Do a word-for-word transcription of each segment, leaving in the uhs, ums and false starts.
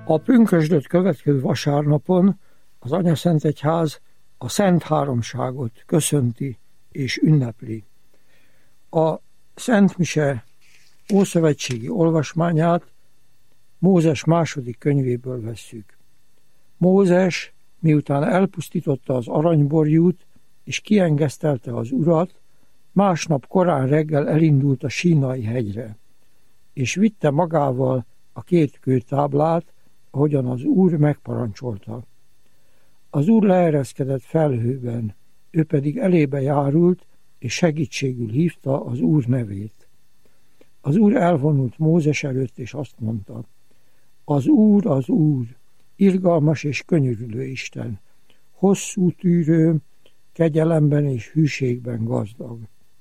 A pünkösdöt következő vasárnapon az Anyaszentegyház a Szent Háromságot köszönti és ünnepli. A Szent Mise ószövetségi olvasmányát Mózes második könyvéből vesszük. Mózes, miután elpusztította az aranyborjút és kiengesztelte az Urat, másnap korán reggel elindult a Sínai hegyre, és vitte magával a két kőtáblát, ahogyan az Úr megparancsolta. Az Úr leereszkedett felhőben, ő pedig elébe járult, és segítségül hívta az Úr nevét. Az Úr elvonult Mózes előtt, és azt mondta: az Úr, az Úr, irgalmas és könyörülő Isten, hosszú tűrő, kegyelemben és hűségben gazdag.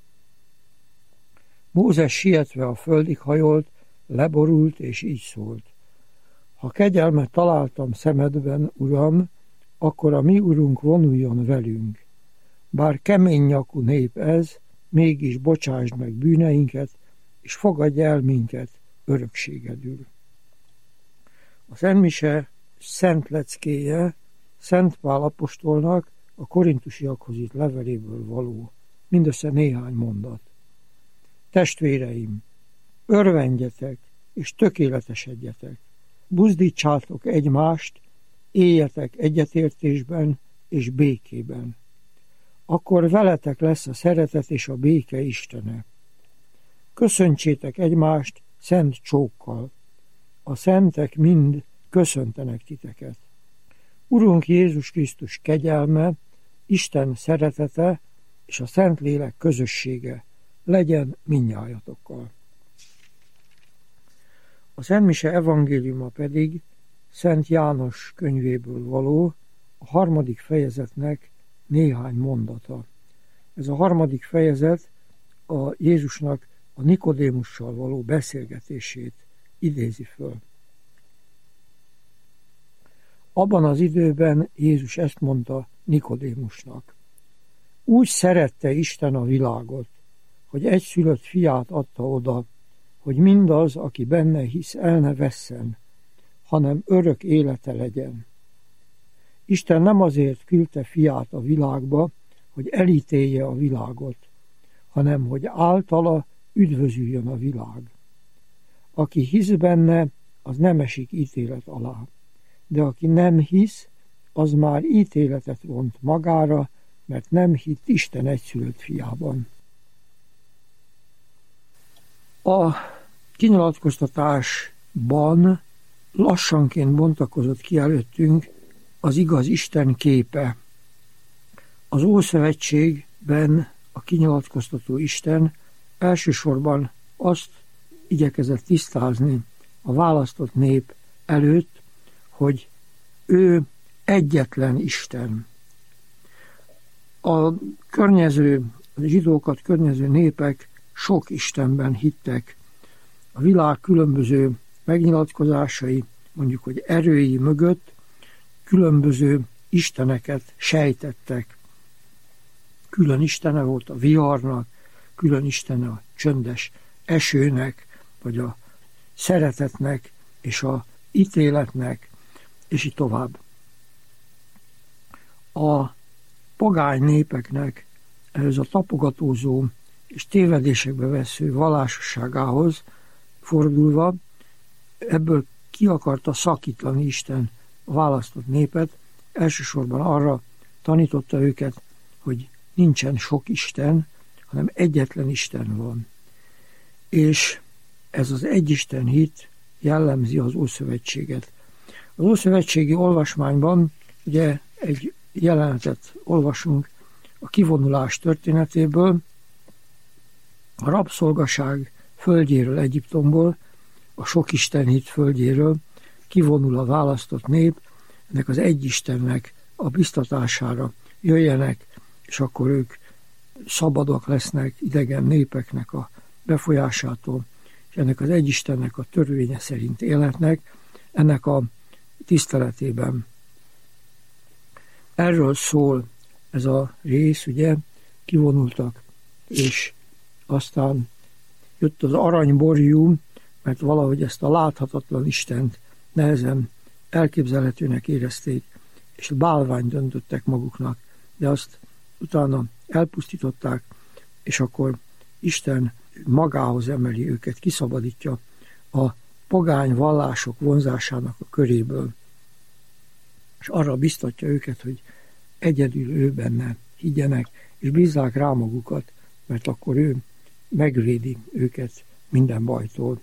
Mózes sietve a földig hajolt, leborult, és így szólt: ha kegyelmet találtam szemedben, Uram, akkor a mi Urunk vonuljon velünk. Bár kemény nyakú nép ez, mégis bocsásd meg bűneinket, és fogadj el minket örökségedül. A Szent Mise szent leckéje Szent Pál apostolnak a korintusiakhoz írt leveléből való, mindössze néhány mondat. Testvéreim, örvendjetek és tökéletesedjetek, buzdítsátok egymást, éljetek egyetértésben és békében. Akkor veletek lesz a szeretet és a béke Istene. Köszöntsétek egymást szent csókkal. A szentek mind köszöntenek titeket. Urunk Jézus Krisztus kegyelme, Isten szeretete és a Szentlélek közössége legyen mindnyájatokkal. A Szent Mise evangéliuma pedig Szent János könyvéből való, a harmadik fejezetnek néhány mondata. Ez a harmadik fejezet a Jézusnak a Nikodémussal való beszélgetését idézi föl. Abban az időben Jézus ezt mondta Nikodémusnak: úgy szerette Isten a világot, hogy egyszülött fiát adta oda, hogy mindaz, aki benne hisz, el ne vesszen, hanem örök élete legyen. Isten nem azért küldte fiát a világba, hogy elítélje a világot, hanem hogy általa üdvözüljön a világ. Aki hisz benne, az nem esik ítélet alá, de aki nem hisz, az már ítéletet vont magára, mert nem hitt Isten egyszülött fiában. A kinyilatkoztatásban lassanként bontakozott ki előttünk az igaz Isten képe. Az Ószövetségben a kinyilatkoztató Isten elsősorban azt igyekezett tisztázni a választott nép előtt, hogy ő egyetlen Isten. A környező, a zsidókat környező népek sok Istenben hittek. A világ különböző megnyilatkozásai, mondjuk, hogy erői mögött különböző isteneket sejtettek. Külön istene volt a viharnak, külön istene a csöndes esőnek, vagy a szeretetnek, és a ítéletnek, és így tovább. A pogány népeknek ehhez a tapogatózó és tévedésekbe vesző vallásosságához fordulva, ebből ki akarta szakítani Isten a választott népet, elsősorban arra tanította őket, hogy nincsen sok Isten, hanem egyetlen Isten van. És ez az egyisten hit jellemzi az Ószövetséget. Az Ószövetségi olvasmányban ugye egy jelenetet olvasunk a kivonulás történetéből, a rabszolgaság földjéről, Egyiptomból, a sok Isten hit földjéről kivonul a választott nép, ennek az egy Istennek a biztatására jöjjenek, és akkor ők szabadok lesznek idegen népeknek a befolyásától, és ennek az egy Istennek a törvénye szerint élhetnek, ennek a tiszteletében. Erről szól ez a rész, ugye, kivonultak, és aztán jött az aranyborjú, mert valahogy ezt a láthatatlan Istent nehezen elképzelhetőnek érezték, és bálványt döntöttek maguknak, de azt utána elpusztították, és akkor Isten magához emeli őket, kiszabadítja a pogány vallások vonzásának a köréből, és arra biztatja őket, hogy egyedül ő benne higgyenek, és bízzák rá magukat, mert akkor ő megvédi őket minden bajtól.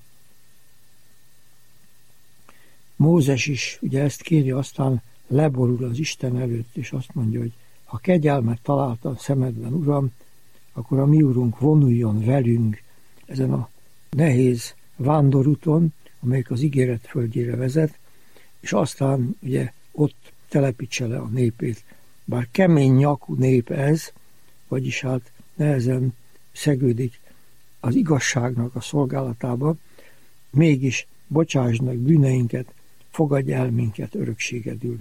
Mózes is ugye ezt kéri, aztán leborul az Isten előtt, és azt mondja, hogy ha kegyelmet találta a szemedben, Uram, akkor a mi Urunk vonuljon velünk ezen a nehéz vándorúton, amelyik az ígéret földjére vezet, és aztán ugye ott telepítse le a népét. Bár kemény nyakú nép ez, vagyis hát nehezen szegődik az igazságnak a szolgálatába, mégis bocsásd meg bűneinket, fogadj el minket örökségedül.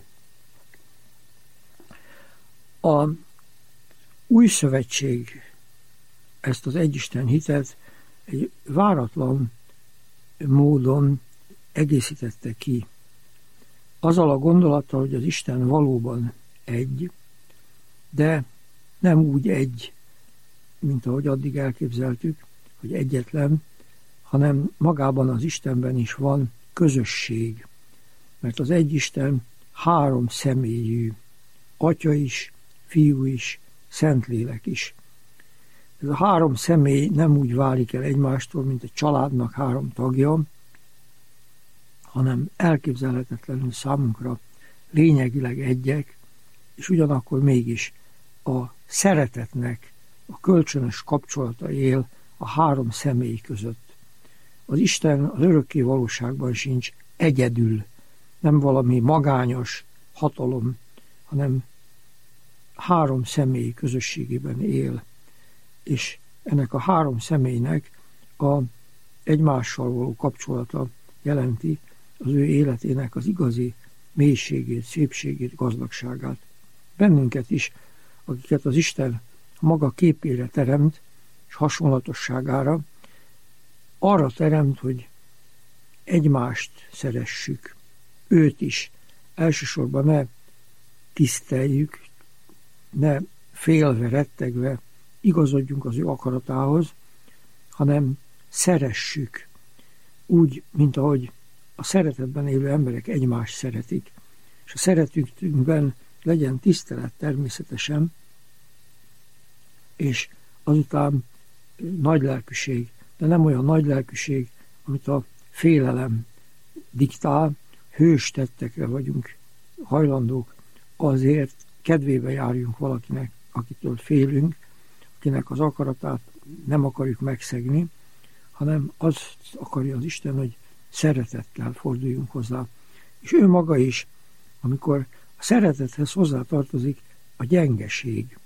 A új szövetség ezt az egyisten hitet egy váratlan módon egészítette ki. Azzal a gondolattal, hogy az Isten valóban egy, de nem úgy egy, mint ahogy addig elképzeltük, hogy egyetlen, hanem magában az Istenben is van közösség. Mert az egy Isten három személyű, Atya is, Fiú is, Szentlélek is. Ez a három személy nem úgy válik el egymástól, mint egy családnak három tagja, hanem elképzelhetetlenül számunkra lényegileg egyek, és ugyanakkor mégis a szeretetnek a kölcsönös kapcsolata él a három személy között. Az Isten az örökké valóságban sincs egyedül, nem valami magányos hatalom, hanem három személy közösségében él, és ennek a három személynek a egymással való kapcsolata jelenti az ő életének az igazi mélységét, szépségét, gazdagságát. Bennünket is, akiket az Isten maga képére teremt, és hasonlatosságára, arra teremt, hogy egymást szeressük, őt is. Elsősorban ne tiszteljük, ne félve, rettegve igazodjunk az ő akaratához, hanem szeressük úgy, mint ahogy a szeretetben élő emberek egymást szeretik. És a szeretetünkben legyen tisztelet természetesen, és azután nagy lelkűség, de nem olyan nagy lelkűség, amit a félelem diktál, hős tettekre vagyunk hajlandók, azért kedvébe járjunk valakinek, akitől félünk, akinek az akaratát nem akarjuk megszegni, hanem azt akarja az Isten, hogy szeretettel forduljunk hozzá. És ő maga is, amikor a szeretethez hozzátartozik a gyengeség.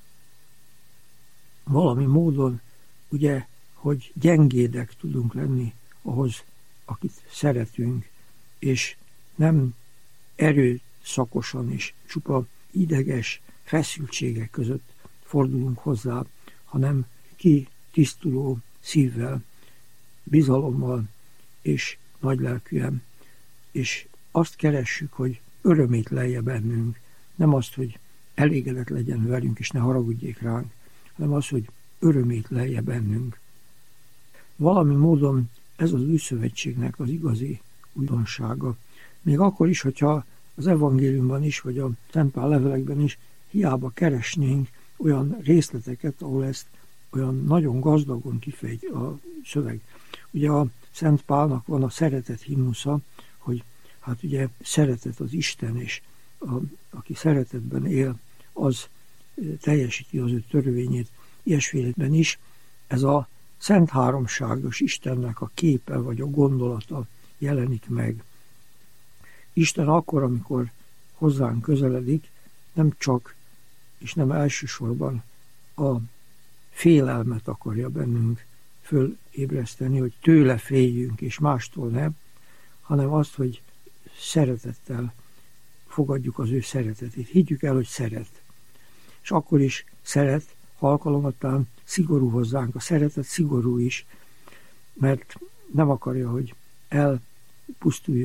Valami módon, ugye, hogy gyengédek tudunk lenni ahhoz, akit szeretünk, és nem erőszakosan és csupa ideges feszültségek között fordulunk hozzá, hanem ki tisztuló szívvel, bizalommal és nagylelkűen, és azt keressük, hogy örömét lelje bennünk, nem azt, hogy elégedett legyen velünk, és ne haragudjék ránk, hanem az, hogy örömét lelje bennünk. Valami módon ez az új szövetségnek az igazi újdonsága. Még akkor is, hogyha az evangéliumban is, vagy a Szent Pál levelekben is hiába keresnénk olyan részleteket, ahol ezt olyan nagyon gazdagon kifejt a szöveg. Ugye a Szent Pálnak van a szeretet himnusza, hogy hát ugye szeretet az Isten, és a, aki szeretetben él, az teljesíti az ő törvényét. Ilyesféletben is ez a Szent Háromságos Istennek a képe vagy a gondolata jelenik meg. Isten akkor, amikor hozzánk közeledik, nem csak és nem elsősorban a félelmet akarja bennünk fölébreszteni, hogy tőle féljünk és mástól nem, hanem azt, hogy szeretettel fogadjuk az ő szeretetét. Higgyük el, hogy szeret. És akkor is szeret, ha alkalomattán szigorú hozzánk. A szeretet szigorú is, mert nem akarja, hogy elpusztuljon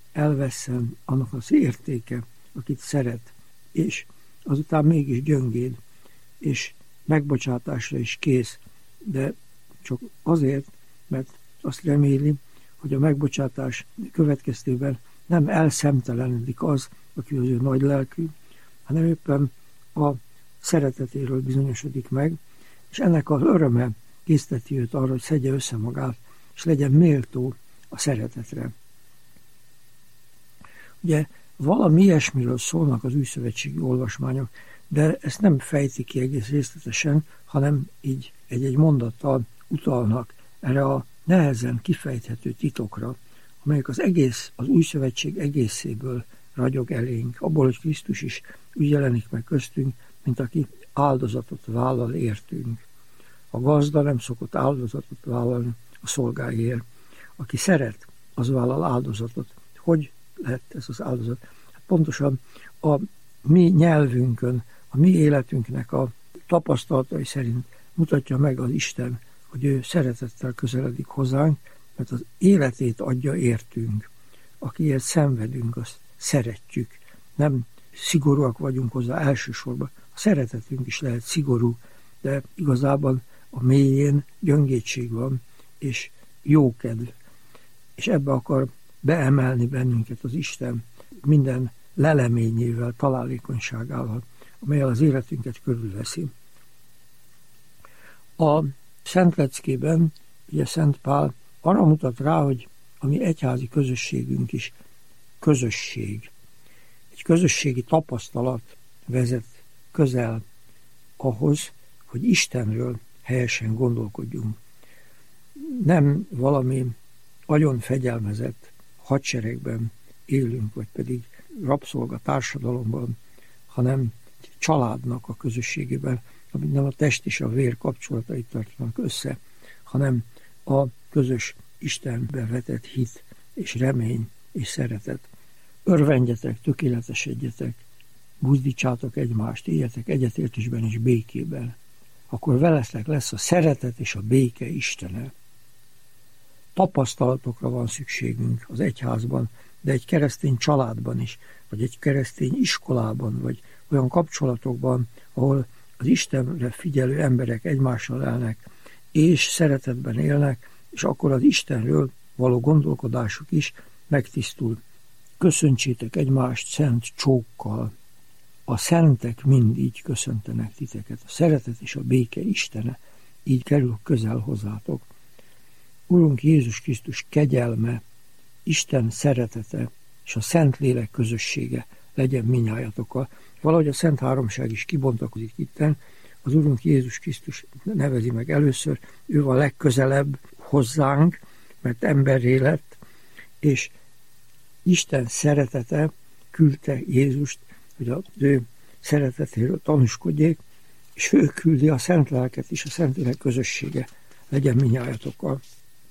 elvesszen annak az értéke, akit szeret, és azután mégis gyöngéd, és megbocsátásra is kész, de csak azért, mert azt reméli, hogy a megbocsátás következtében nem elszemtelenedik az, aki az ő nagy lelkű, hanem éppen a szeretetéről bizonyosodik meg, és ennek az öröme készteti őt arra, hogy szedje össze magát, és legyen méltó a szeretetre. Ugye valami ilyesmiről szólnak az újszövetségi olvasmányok, de ezt nem fejtik ki egész részletesen, hanem így egy-egy mondattal utalnak erre a nehezen kifejthető titokra, amelyek az egész, az új szövetség egészéből ragyog elénk, abból, hogy Krisztus is úgy jelenik meg köztünk, mint aki áldozatot vállal értünk. A gazda nem szokott áldozatot vállalni a szolgáért. Aki szeret, az vállal áldozatot. Hogy lett ez az áldozat? Hát pontosan a mi nyelvünkön, a mi életünknek a tapasztalatai szerint mutatja meg az Isten, hogy ő szeretettel közeledik hozzánk, mert az életét adja értünk. Akiért szenvedünk, azt szeretjük. Nem szigorúak vagyunk hozzá elsősorban. A szeretetünk is lehet szigorú, de igazában a mélyén gyöngétség van, és jókedv. És ebbe akar beemelni bennünket az Isten minden leleményével, találékonyságával, amelyel az életünket körülveszi. A Szent Leckében, ugye Szent Pál arra mutat rá, hogy a mi egyházi közösségünk is közösség. Egy közösségi tapasztalat vezet közel ahhoz, hogy Istenről helyesen gondolkodjunk. Nem valami agyon fegyelmezett hadseregben élünk, vagy pedig rabszolga társadalomban, hanem egy családnak a közösségében, amit nem a test és a vér kapcsolatait tartanak össze, hanem a közös Istenbe vetett hit és remény és szeretet. Örvendjetek, tökéletesedjetek, buzdítsátok egymást, éljetek egyetértésben és békében. Akkor veletek lesz a szeretet és a béke Istene. Tapasztalatokra van szükségünk az egyházban, de egy keresztény családban is, vagy egy keresztény iskolában, vagy olyan kapcsolatokban, ahol az Istenre figyelő emberek egymással élnek, és szeretetben élnek, és akkor az Istenről való gondolkodásuk is megtisztul. Köszöntsétek egymást szent csókkal. A szentek mind így köszöntenek titeket. A szeretet és a béke Istene így kerül közel hozzátok. Urunk Jézus Krisztus kegyelme, Isten szeretete és a Szentlélek közössége legyen minnyájatokkal. Valahogy a Szent Háromság is kibontakozik itten, az Urunk Jézus Krisztus nevezi meg először, ő a legközelebb hozzánk, mert emberré lett, és Isten szeretete küldte Jézust, hogy az ő szeretetéről tanúskodjék, és ő küldi a Szent Lelket is, a Szentlélek közössége legyen minnyájatokkal.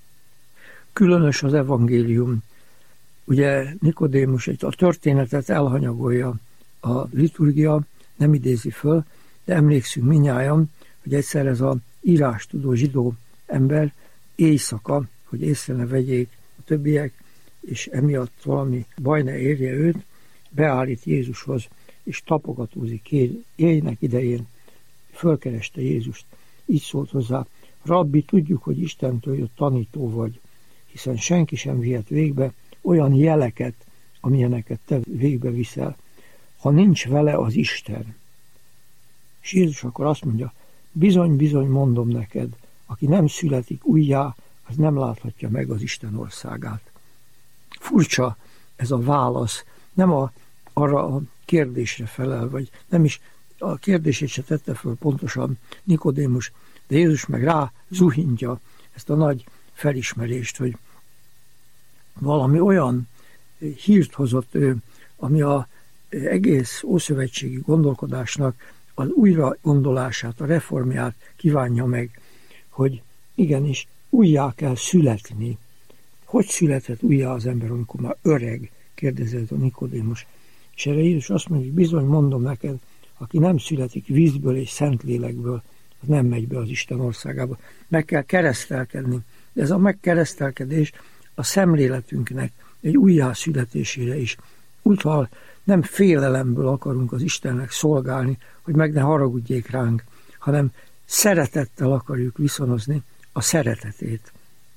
Különös az evangélium. Ugye Nikodémus egy a történetet elhanyagolja a liturgia, nem idézi föl, de emlékszünk minnyájan, hogy egyszer ez az írástudó zsidó ember éjszaka, hogy észre ne vegyék a többiek, és emiatt valami baj ne érje őt, beállít Jézushoz, és tapogatózik éjnek idején, fölkereste Jézust. Így szólt hozzá: Rabbi, tudjuk, hogy Istentől jött tanító vagy, hiszen senki sem vihet végbe olyan jeleket, amilyeneket te végbe viszel, ha nincs vele az Isten. És Jézus akkor azt mondja: bizony, bizony mondom neked, aki nem születik újjá, az nem láthatja meg az Isten országát. Furcsa ez a válasz, nem a, arra a kérdésre felel, vagy nem is a kérdését se tette föl pontosan Nikodémus, de Jézus meg rá zuhintja ezt a nagy felismerést, hogy valami olyan hírt hozott ő, ami az egész ószövetségi gondolkodásnak az újra gondolását, a reformját kívánja meg, hogy igenis újjá kell születni. Hogy születhet újjá az ember, amikor már öreg? Kérdezett a Nikodémus. És erre Jézus azt mondja, hogy bizony mondom neked, aki nem születik vízből és Szentlélekből, az nem megy be az Isten országába. Meg kell keresztelkedni. De ez a megkeresztelkedés a szemléletünknek egy újjászületésére is. Úgyhogy nem félelemből akarunk az Istennek szolgálni, hogy meg ne haragudjék ránk, hanem szeretettel akarjuk viszonozni a szeretetét.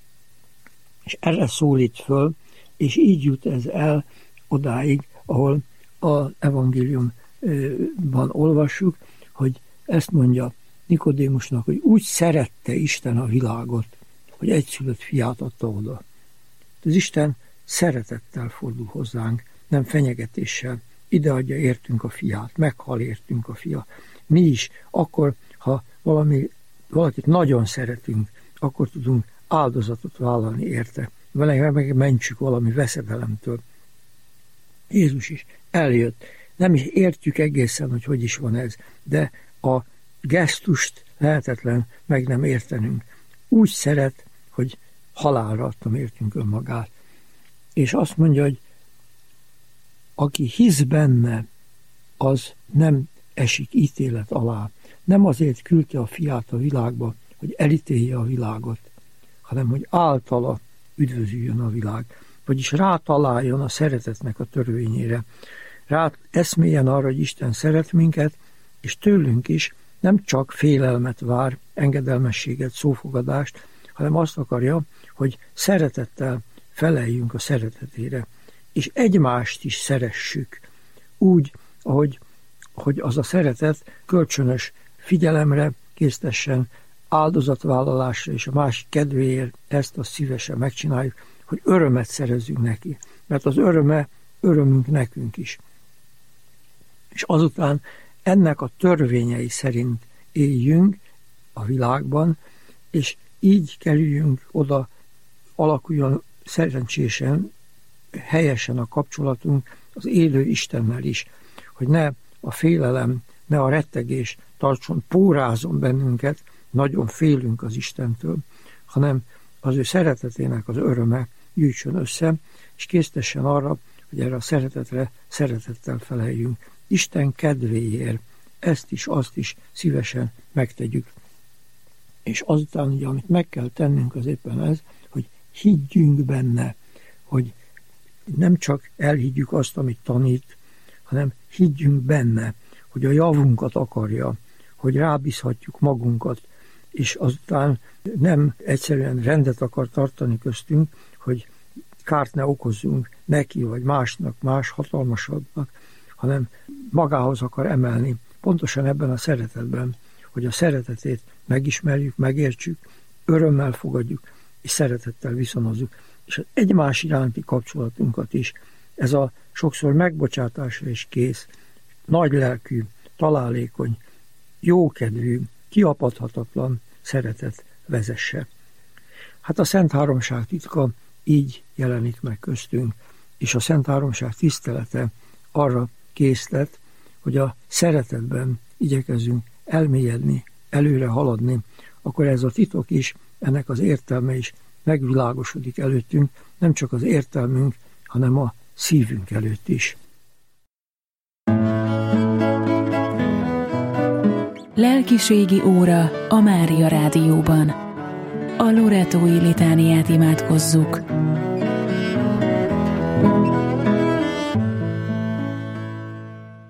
És erre szólít föl, és így jut ez el odáig, ahol az evangéliumban olvassuk, hogy ezt mondja Nikodémusnak, hogy úgy szerette Isten a világot, hogy egyszülött fiát adta oda. Az Isten szeretettel fordul hozzánk, nem fenyegetéssel. Ideadja értünk a fiát, meghal értünk a fia. Mi is, akkor, ha valami, valakit nagyon szeretünk, akkor tudunk áldozatot vállalni érte. Vele megmentsük valami veszedelemtől. Jézus is eljött. Nem is értjük egészen, hogy hogy is van ez, de a gesztust lehetetlen meg nem értenünk. Úgy szeret, hogy halálra adtam értünk önmagát. És azt mondja, hogy aki hisz benne, az nem esik ítélet alá. Nem azért küldte a fiát a világba, hogy elítélje a világot, hanem hogy általa üdvözüljön a világ. Vagyis rátaláljon a szeretetnek a törvényére. Rá eszméljen arra, hogy Isten szeret minket, és tőlünk is nem csak félelmet vár, engedelmességet, szófogadást, hanem azt akarja, hogy szeretettel feleljünk a szeretetére, és egymást is szeressük, úgy, ahogy hogy az a szeretet kölcsönös figyelemre késztessen, áldozatvállalásra és a másik kedvéért ezt azt szívesen megcsináljuk, hogy örömet szerezzünk neki, mert az öröme örömünk nekünk is. És azután ennek a törvényei szerint éljünk a világban, és így kerüljünk oda, alakuljon szerencsésen, helyesen a kapcsolatunk az élő Istennel is, hogy ne a félelem, ne a rettegés tartson, pórázon bennünket, nagyon félünk az Istentől, hanem az ő szeretetének az öröme gyűjtsön össze, és késztessen arra, hogy erre a szeretetre szeretettel feleljünk. Isten kedvéért ezt is, azt is szívesen megtegyük. És azután ugye, amit meg kell tennünk, az éppen ez, hogy higgyünk benne, hogy nem csak elhiggyük azt, amit tanít, hanem higgyünk benne, hogy a javunkat akarja, hogy rábízhatjuk magunkat, és azután nem egyszerűen rendet akar tartani köztünk, hogy kárt ne okozzunk neki, vagy másnak, más hatalmasabbnak, hanem magához akar emelni, pontosan ebben a szeretetben, hogy a szeretetét megismerjük, megértsük, örömmel fogadjuk, és szeretettel viszonozzuk. És az egymás iránti kapcsolatunkat is, ez a sokszor megbocsátásra is kész, nagylelkű, találékony, jókedvű, kiapadhatatlan szeretet vezesse. Hát a Szent Háromság titka így jelenik meg köztünk, és a Szent Háromság tisztelete arra késztet, hogy a szeretetben igyekezzünk elmélyedni, előre haladni, akkor ez a titok is, ennek az értelme is megvilágosodik előttünk, nem csak az értelmünk, hanem a szívünk előtt is. Lelkiségi óra a Mária Rádióban. A loretói litániát imádkozzuk.